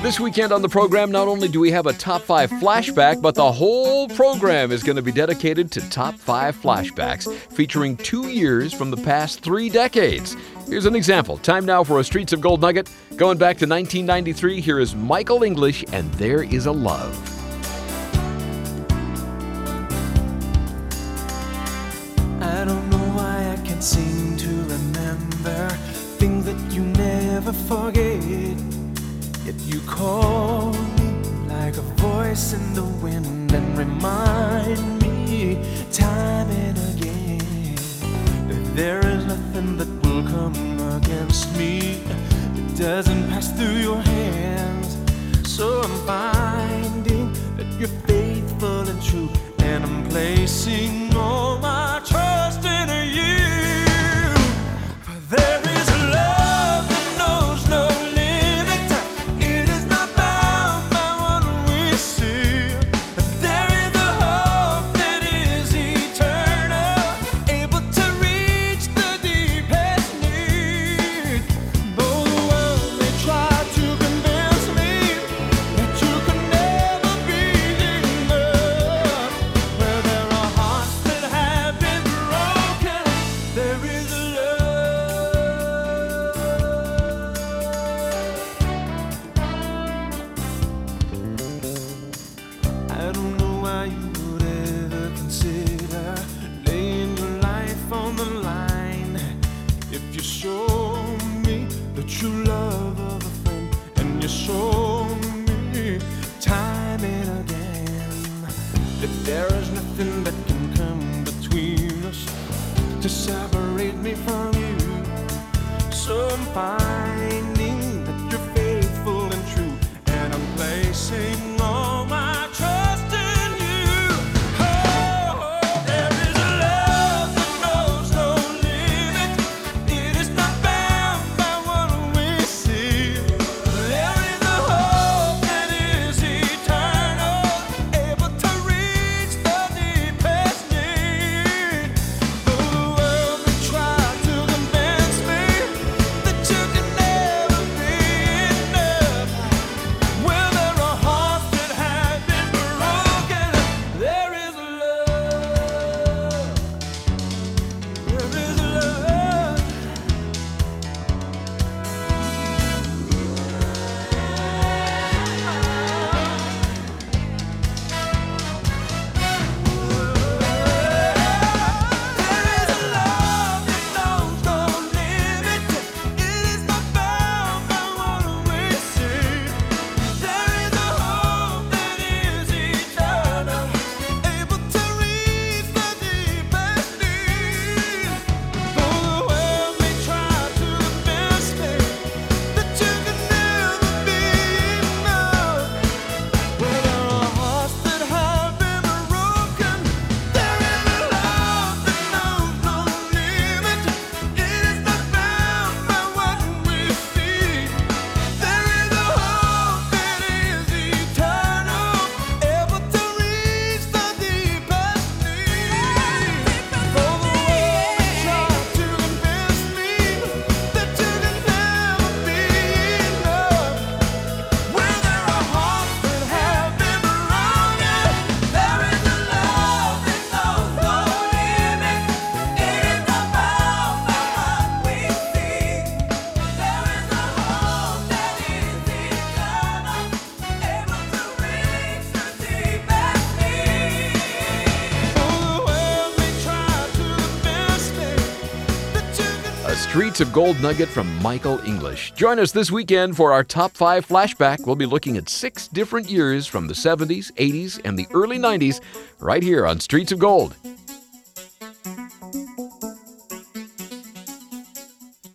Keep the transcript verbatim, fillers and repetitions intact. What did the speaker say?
This weekend on the program, not only do we have a Top five flashback, but the whole program is going to be dedicated to Top five flashbacks, featuring two years from the past three decades. Here's an example. Time now for a Streets of Gold nugget. Going back to nineteen ninety-three, here is Michael English and There Is a Love. I don't know why I can't seem to remember things that you never forget. Yet you call me like a voice in the wind and remind me time and again that there is nothing that will come against me that doesn't pass through your hands. So I'm finding that you're faithful and true, and I'm placing all my trust in you. For there is a love that knows no limit. It is not bound by what we see. There is a hope that is eternal, able to reach the deepest need. Though the world may try to convince me that you can never be enough, where there are hearts that have been broken, there is a I don't know why you would ever consider laying your life on the line if you show me the true love of a friend, and you show me time and again that there is nothing that can come between us to separate me from you. So I'm finding that you're faithful and true, and I'm placing all my trust in you. Oh, there is a love that knows no limit. It is not bound by what we see. There is a hope that is eternal, able to reach the deepest need. Though the world may try to convince me that you can never be enough, well, there are hearts that have been broken. There is a love. There is a love. There is a love that knows no limit. It is not bound by what we see. There is a hope that is eternal, able to reach the deepest need. Though the world may try to convince me that you can never be enough, well, there are hearts that have been broken. There is a love that knows no limit. It is not bound by what we see. There is a hope that is eternal, able to reach the deepest need. Though the world may try to convince me that you can never be enough, where there are hearts that have been broken, there is a love that knows no limit. It is not bound by what we see. There is a hope that is eternal, able to reach the deepest need. Though the world may try to convince me that you can A Streets of Gold nugget from Michael English. Join us this weekend for our Top five flashback. We'll be looking at six different years from the seventies, eighties, and the early nineties right here on Streets of Gold.